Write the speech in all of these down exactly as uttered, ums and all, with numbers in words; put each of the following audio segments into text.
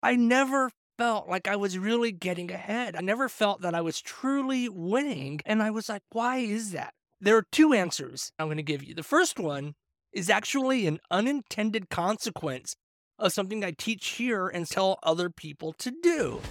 I never felt like I was really getting ahead. I never felt that I was truly winning. And I was like, why is that? There are two answers I'm going to give you. The first one is actually an unintended consequence of something I teach here and tell other people to do.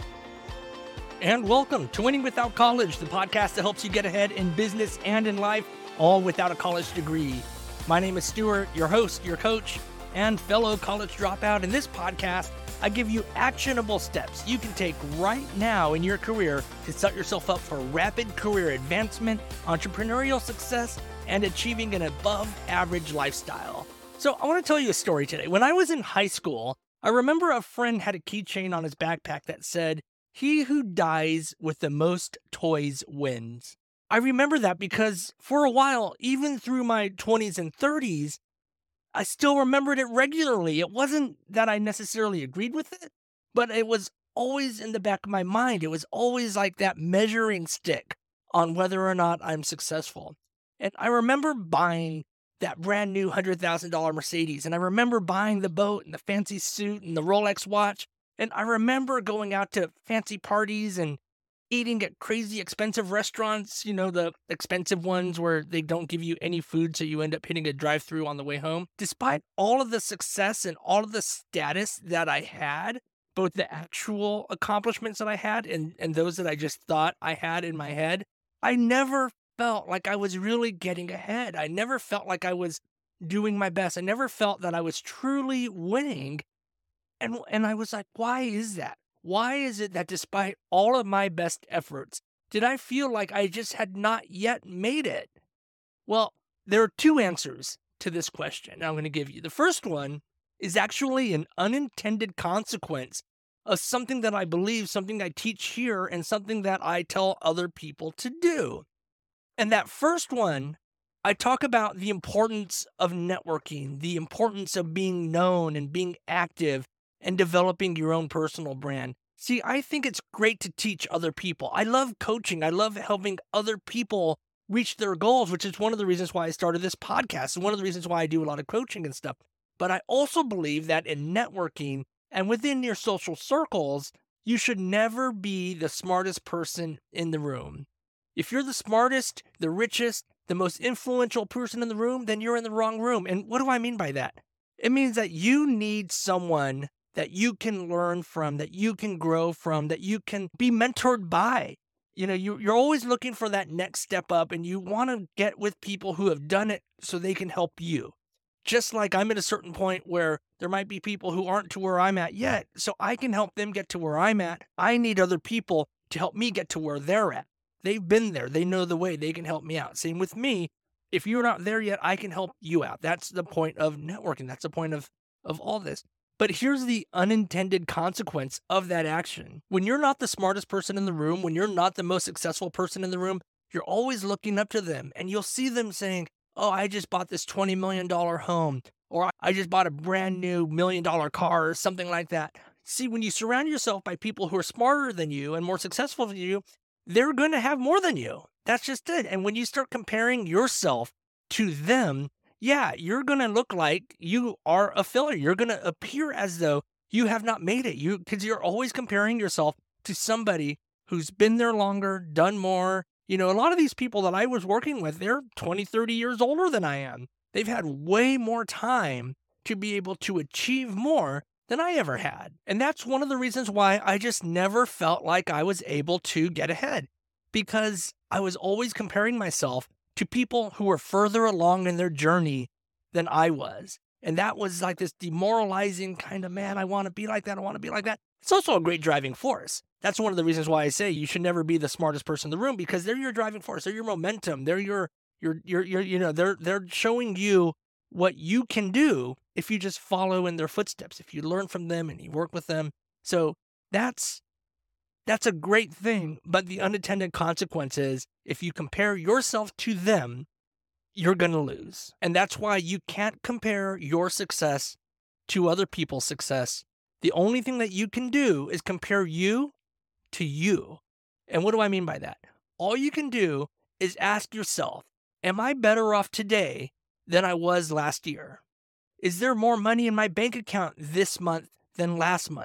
And welcome to Winning Without College, the podcast that helps you get ahead in business and in life, all without a college degree. My name is Stuart, your host, your coach, and fellow college dropout. In this podcast, I give you actionable steps you can take right now in your career to set yourself up for rapid career advancement, entrepreneurial success, and achieving an above-average lifestyle. So I want to tell you a story today. When I was in high school, I remember a friend had a keychain on his backpack that said, "He who dies with the most toys wins." I remember that because for a while, even through my twenties and thirties, I still remembered it regularly. It wasn't that I necessarily agreed with it, but it was always in the back of my mind. It was always like that measuring stick on whether or not I'm successful. And I remember buying that brand new one hundred thousand dollars Mercedes, and I remember buying the boat and the fancy suit and the Rolex watch. And I remember going out to fancy parties and eating at crazy expensive restaurants, you know, the expensive ones where they don't give you any food, so you end up hitting a drive-through on the way home. Despite all of the success and all of the status that I had, both the actual accomplishments that I had and, and those that I just thought I had in my head, I never felt like I was really getting ahead. I never felt like I was doing my best. I never felt that I was truly winning. And and I was like, why is that? Why is it that despite all of my best efforts, did I feel like I just had not yet made it? Well, there are two answers to this question I'm going to give you. The first one is actually an unintended consequence of something that I believe, something I teach here, and something that I tell other people to do. And that first one, I talk about the importance of networking, the importance of being known and being active and developing your own personal brand. See, I think it's great to teach other people. I love coaching. I love helping other people reach their goals, which is one of the reasons why I started this podcast and one of the reasons why I do a lot of coaching and stuff. But I also believe that in networking and within your social circles, you should never be the smartest person in the room. If you're the smartest, the richest, the most influential person in the room, then you're in the wrong room. And what do I mean by that? It means that you need someone that you can learn from, that you can grow from, that you can be mentored by. You know, you, you're always looking for that next step up, and you want to get with people who have done it so they can help you. Just like I'm at a certain point where there might be people who aren't to where I'm at yet, so I can help them get to where I'm at. I need other people to help me get to where they're at. They've been there. They know the way. They can help me out. Same with me. If you're not there yet, I can help you out. That's the point of networking. That's the point of, of all this. But here's the unintended consequence of that action. When you're not the smartest person in the room, when you're not the most successful person in the room, you're always looking up to them, and you'll see them saying, "Oh, I just bought this twenty million dollars home," or "I just bought a brand new million dollar car," or something like that. See, when you surround yourself by people who are smarter than you and more successful than you, they're going to have more than you. That's just it. And when you start comparing yourself to them, yeah, you're going to look like you are a failure. You're going to appear as though you have not made it. You because you're always comparing yourself to somebody who's been there longer, done more. You know, a lot of these people that I was working with, they're twenty, thirty years older than I am. They've had way more time to be able to achieve more than I ever had. And that's one of the reasons why I just never felt like I was able to get ahead, because I was always comparing myself to people who were further along in their journey than I was. And that was like this demoralizing kind of, man, I want to be like that. I want to be like that. It's also a great driving force. That's one of the reasons why I say you should never be the smartest person in the room, because they're your driving force. They're your momentum. They're your, your, your, your, you know, they're, they're showing you what you can do if you just follow in their footsteps, if you learn from them and you work with them. So that's, That's a great thing, but the unintended consequence is if you compare yourself to them, you're going to lose. And that's why you can't compare your success to other people's success. The only thing that you can do is compare you to you. And what do I mean by that? All you can do is ask yourself, am I better off today than I was last year? Is there more money in my bank account this month than last month?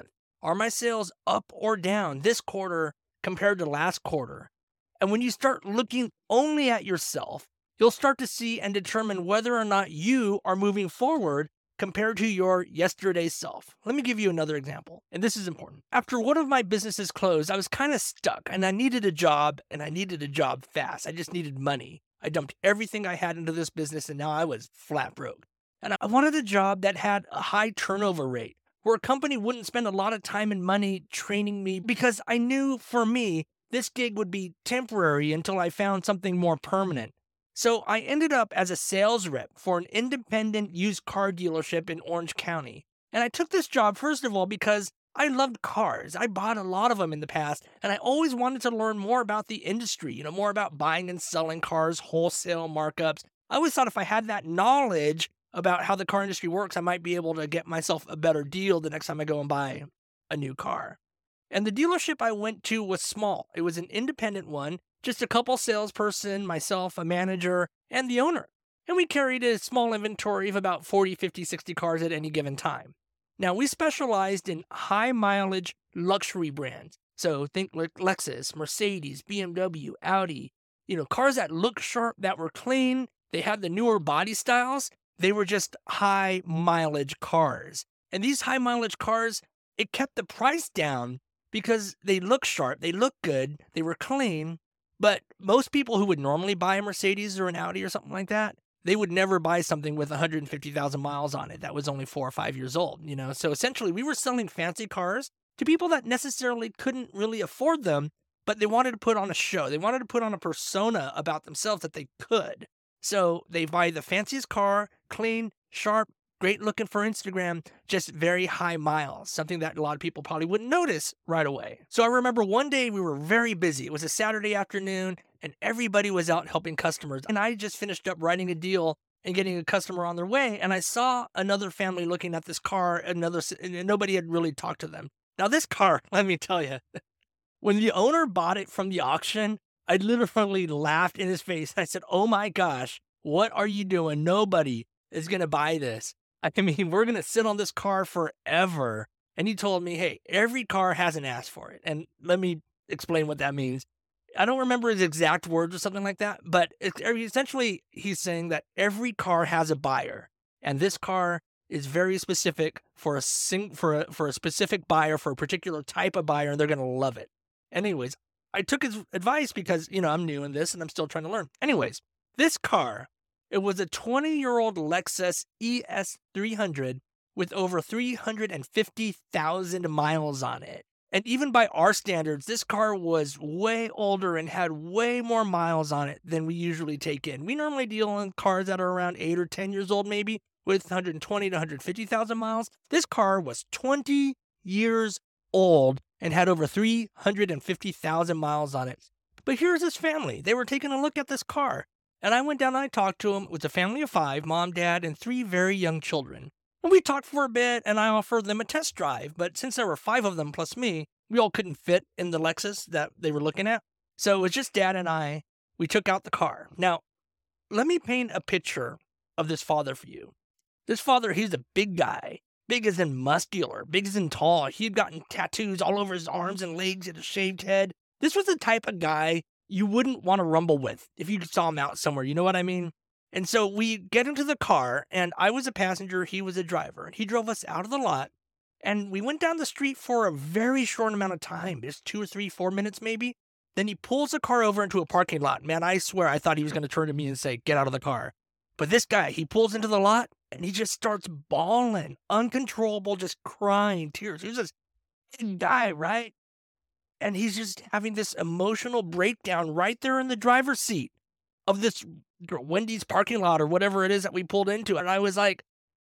Are my sales up or down this quarter compared to last quarter? And when you start looking only at yourself, you'll start to see and determine whether or not you are moving forward compared to your yesterday self. Let me give you another example, and this is important. After one of my businesses closed, I was kind of stuck and I needed a job, and I needed a job fast. I just needed money. I dumped everything I had into this business, and now I was flat broke. And I wanted a job that had a high turnover rate, where a company wouldn't spend a lot of time and money training me, because I knew for me, this gig would be temporary until I found something more permanent. So I ended up as a sales rep for an independent used car dealership in Orange County. And I took this job, first of all, because I loved cars. I bought a lot of them in the past, and I always wanted to learn more about the industry, you know, more about buying and selling cars, wholesale markups. I always thought if I had that knowledge about how the car industry works, I might be able to get myself a better deal the next time I go and buy a new car. And the dealership I went to was small. It was an independent one, just a couple salesperson, myself, a manager, and the owner. And we carried a small inventory of about forty, fifty, sixty cars at any given time. Now, we specialized in high mileage luxury brands. So think like Lexus, Mercedes, B M W, Audi, you know, cars that look sharp, that were clean. They had the newer body styles. They were just high mileage cars. And these high mileage cars, it kept the price down because they look sharp, they look good, they were clean. But most people who would normally buy a Mercedes or an Audi or something like that, they would never buy something with one hundred fifty thousand miles on it that was only four or five years old, you know? So essentially, we were selling fancy cars to people that necessarily couldn't really afford them, but they wanted to put on a show. They wanted to put on a persona about themselves that they could. So they buy the fanciest car, clean, sharp, great looking for Instagram, just very high miles, something that a lot of people probably wouldn't notice right away. So I remember one day we were very busy. It was a Saturday afternoon and everybody was out helping customers. And I just finished up writing a deal and getting a customer on their way. And I saw another family looking at this car, another, and nobody had really talked to them. Now this car, let me tell you, when the owner bought it from the auction, I literally laughed in his face. I said, "Oh my gosh, what are you doing? Nobody is going to buy this. I mean, we're going to sit on this car forever." And he told me, hey, every car has an ass for it. And let me explain what that means. I don't remember his exact words or something like that, but it's, essentially he's saying that every car has a buyer. And this car is very specific for a sing, for a, for a specific buyer, for a particular type of buyer, and they're going to love it. Anyways, I took his advice because, you know, I'm new in this and I'm still trying to learn. Anyways, this car, it was a twenty-year-old Lexus E S three hundred with over three hundred fifty thousand miles on it. And even by our standards, this car was way older and had way more miles on it than we usually take in. We normally deal in cars that are around eight or ten years old, maybe, with one hundred twenty to one hundred fifty thousand miles. This car was twenty years old and had over three hundred fifty thousand miles on it. But here's his family. They were taking a look at this car. And I went down and I talked to him. It was a family of five, mom, dad, and three very young children. And we talked for a bit, and I offered them a test drive. But since there were five of them plus me, we all couldn't fit in the Lexus that they were looking at. So it was just dad and I. We took out the car. Now, let me paint a picture of this father for you. This father, he's a big guy. Big as in muscular, big as in tall. He'd gotten tattoos all over his arms and legs and a shaved head. This was the type of guy you wouldn't want to rumble with if you saw him out somewhere. You know what I mean? And so we get into the car, and I was a passenger, he was a driver. He drove us out of the lot, and we went down the street for a very short amount of time, just two or three, four minutes maybe. Then he pulls the car over into a parking lot. Man, I swear I thought he was going to turn to me and say, "Get out of the car." But this guy, he pulls into the lot, and he just starts bawling, uncontrollable, just crying tears. He's this big guy, right? And he's just having this emotional breakdown right there in the driver's seat of this Wendy's parking lot or whatever it is that we pulled into. And I was like,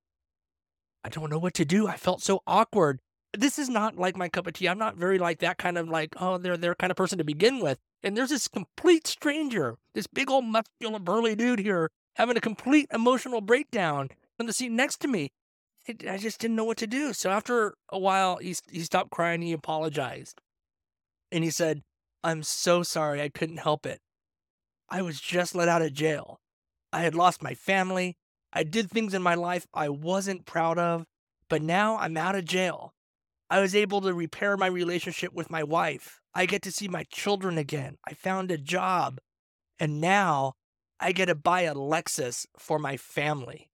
I don't know what to do. I felt so awkward. This is not like my cup of tea. I'm not very like that kind of like, oh, they're their kind of person to begin with. And there's this complete stranger, this big old muscular burly dude here having a complete emotional breakdown on the seat next to me. It, I just didn't know what to do. So after a while, he, he stopped crying. He apologized. And he said, "I'm so sorry. I couldn't help it. I was just let out of jail. I had lost my family. I did things in my life I wasn't proud of. But now I'm out of jail. I was able to repair my relationship with my wife. I get to see my children again. I found a job. And now I get to buy a Lexus for my family.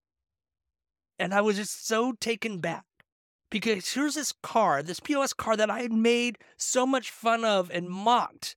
And I was just so taken back because here's this car, this P O S car that I had made so much fun of and mocked.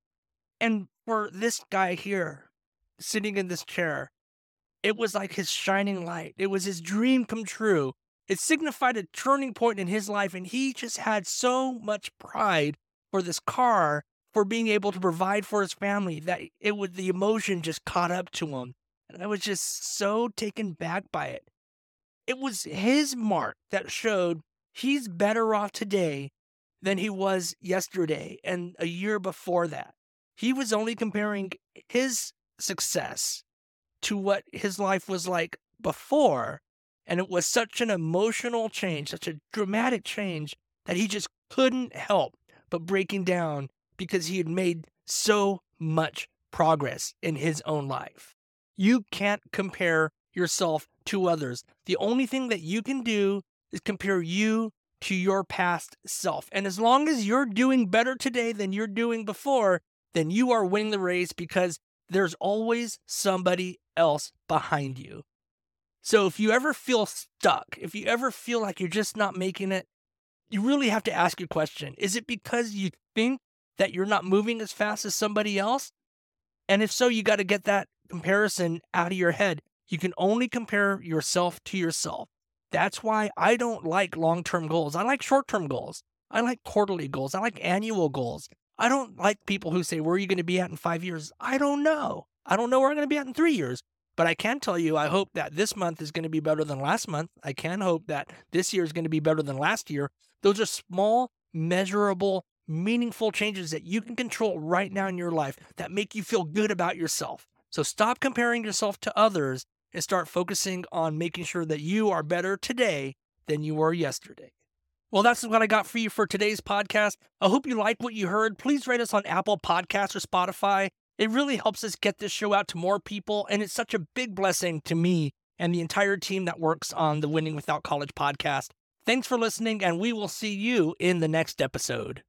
And for this guy here, sitting in this chair, it was like his shining light. It was his dream come true. It signified a turning point in his life, and he just had so much pride for this car, for being able to provide for his family, that it would the emotion just caught up to him. And I was just so taken back by it. It was his mark that showed he's better off today than he was yesterday and a year before that. He was only comparing his success to what his life was like before. And it was such an emotional change, such a dramatic change, that he just couldn't help but breaking down because he had made so much progress in his own life. You can't compare yourself to others. The only thing that you can do is compare you to your past self. And as long as you're doing better today than you're doing before, then you are winning the race, because there's always somebody else behind you. So if you ever feel stuck, if you ever feel like you're just not making it, you really have to ask your question. Is it because you think that you're not moving as fast as somebody else? And if so, you got to get that comparison out of your head. You can only compare yourself to yourself. That's why I don't like long-term goals. I like short-term goals. I like quarterly goals. I like annual goals. I don't like people who say, where are you going to be at in five years? I don't know. I don't know where I'm going to be at in three years. But I can tell you, I hope that this month is going to be better than last month. I can hope that this year is going to be better than last year. Those are small, measurable, meaningful changes that you can control right now in your life that make you feel good about yourself. So stop comparing yourself to others and start focusing on making sure that you are better today than you were yesterday. Well, that's what I got for you for today's podcast. I hope you like what you heard. Please rate us on Apple Podcasts or Spotify. It really helps us get this show out to more people, and it's such a big blessing to me and the entire team that works on the Winning Without College podcast. Thanks for listening, and we will see you in the next episode.